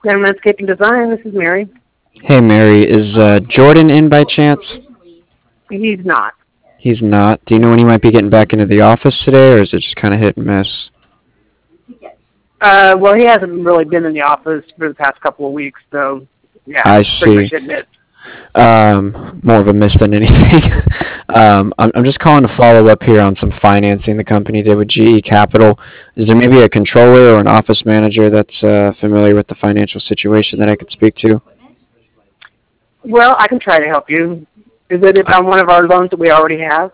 Grand Landscaping Design. This is Mary. Hey, Mary, is Jordan in by chance? He's not. He's not. Do you know when he might be getting back into the office today, or is it just kind of hit and miss? Well, he hasn't really been in the office for the past couple of weeks, so yeah, I pretty see. much admit. More of a miss than anything. I'm just calling to follow up here on some financing the company did with GE Capital. Is there maybe a controller or an office manager that's familiar with the financial situation that I could speak to? Well, I can try to help you. Is it on one of our loans that we already have?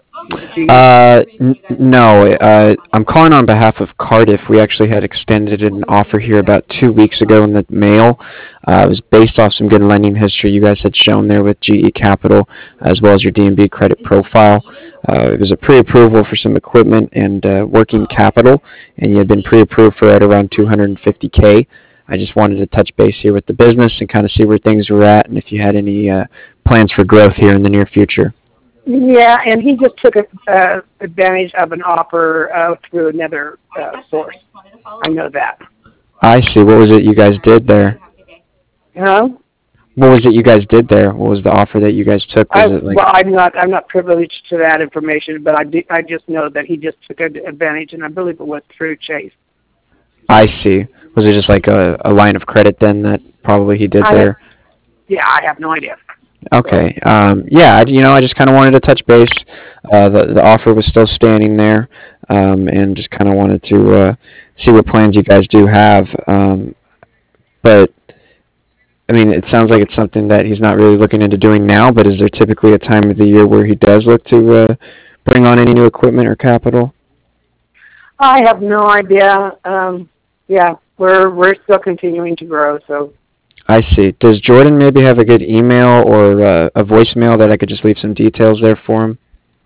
No, I'm calling on behalf of Cardiff. We actually had extended an offer here about 2 weeks ago in the mail. It was based off some good lending history you guys had shown there with GE Capital, as well as your D&B credit profile. It was a pre-approval for some equipment and working capital, and you had been pre-approved for right around 250K. I just wanted to touch base here with the business and kind of see where things were at, and if you had any plans for growth here in the near future. Yeah, and he just took advantage of an offer through another source. I know that. I see. What was it you guys did there? Huh? What was it you guys did there? What was the offer that you guys took? Was it like? Well, I'm not privileged to that information, but I just know that he just took advantage, and I believe it went through Chase. I see. Was it just like a line of credit then that probably he did there? Yeah, I have no idea. Okay. Yeah, I just kind of wanted to touch base. The offer was still standing there, and just kind of wanted to see what plans you guys do have. But I mean, it sounds like it's something that he's not really looking into doing now. But is there typically a time of the year where he does look to bring on any new equipment or capital? I have no idea. Yeah, we're still continuing to grow, so. I see. Does Jordan maybe have a good email or a voicemail that I could just leave some details there for him?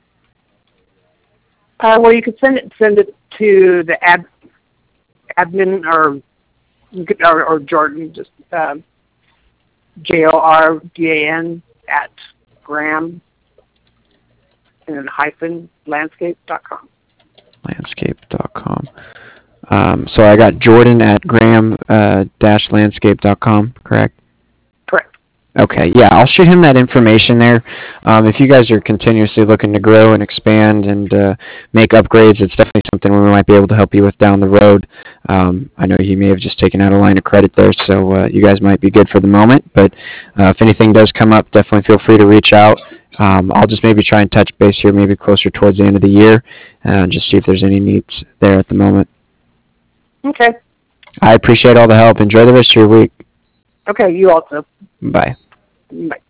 Well, you could send it to the admin or Jordan, just JORDAN at Graham and then hyphen landscape.com. Landscape.com. So I got Jordan at graham-landscape.com, correct? Correct. Okay, yeah, I'll shoot him that information there. If you guys are continuously looking to grow and expand and make upgrades, it's definitely something we might be able to help you with down the road. I know he may have just taken out a line of credit there, so you guys might be good for the moment. But if anything does come up, definitely feel free to reach out. I'll just maybe try and touch base here maybe closer towards the end of the year and just see if there's any needs there at the moment. Okay. I appreciate all the help. Enjoy the rest of your week. Okay, you also. Bye. Bye.